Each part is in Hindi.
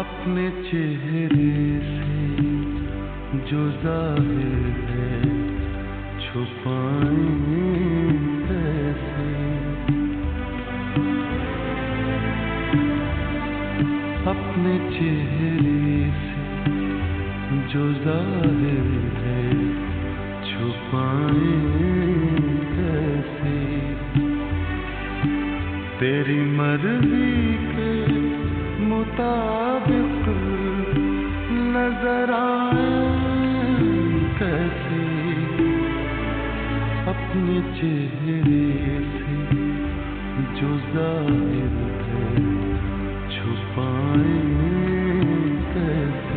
अपने चेहरे से जो जाहिर है छुपाएं कैसे। अपने चेहरे से जो जाहिर है छुपाएं कैसे। तेरी मर्जी के मुताबिक नजर आए कैसे। अपने चेहरे से जो जाहिर है छुपाए कैसे।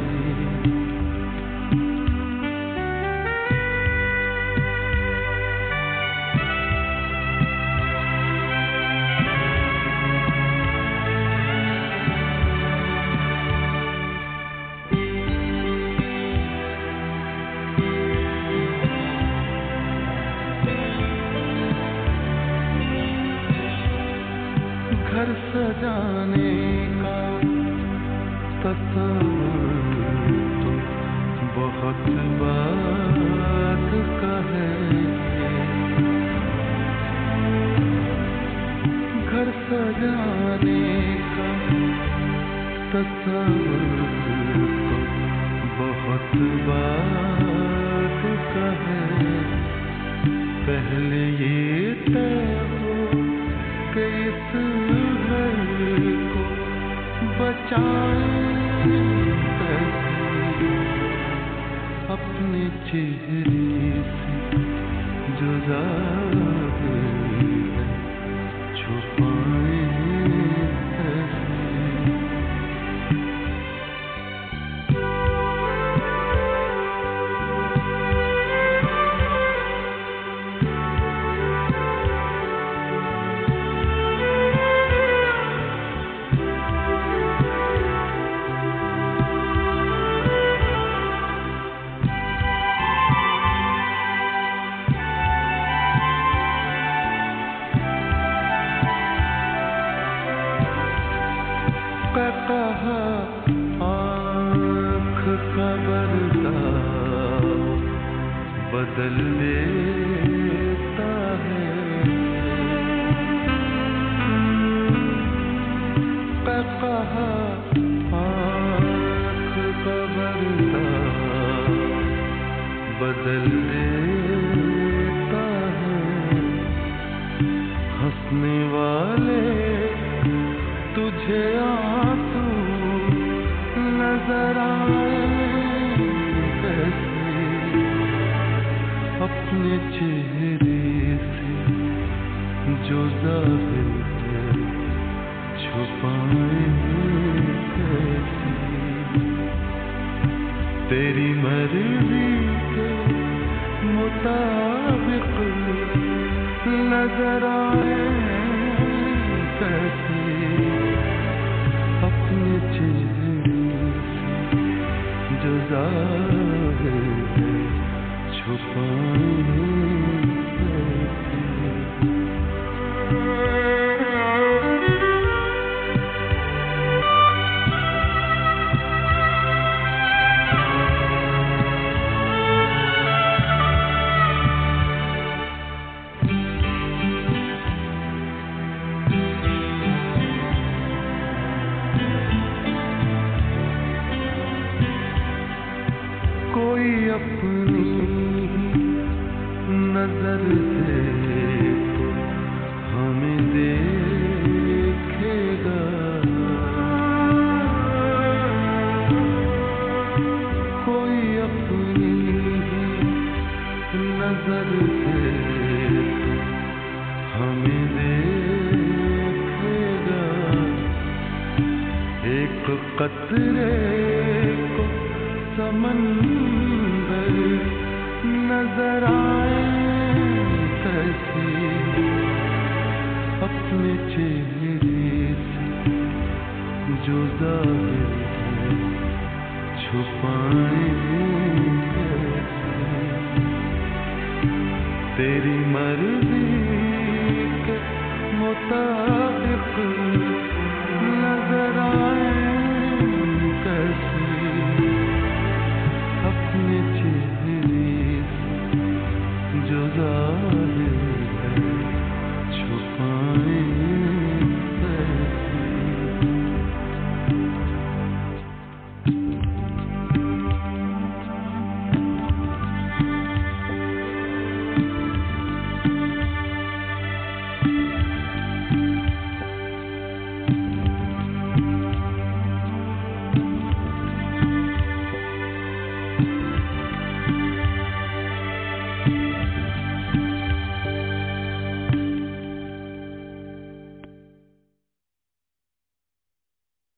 घर सजाने का तस्वीर तो बहुत बात का है। घर सजाने का तस्वीर तो बहुत बात का है। पहले ये तय हो कि इस को बचाएं कैसे। अपने चेहरे से जो जाहिर है छुपाएं कैसे। कहा आँख का पर्दा बदल देता है। कहा आँख का पर्दा बदल देता है। हंसने वाले तुझे आंसू नजर आए कैसे। अपने चेहरे से जो जाहिर है छुपाए कैसे। तेरी मर्जी के मुताबिक नजर आए कैसे। अपने चेहरे से जो जाहिर है छुपाए कैसे। कोई अपनी नजर से तो हमें देखेगा। कोई अपनी नजर से तो हमें देखेगा। एक कतरे को समंदर नजर आए कैसे। अपने चेहरे से जो जाहिर है छुपाए कैसे। तेरी मर्जी के मुताबिक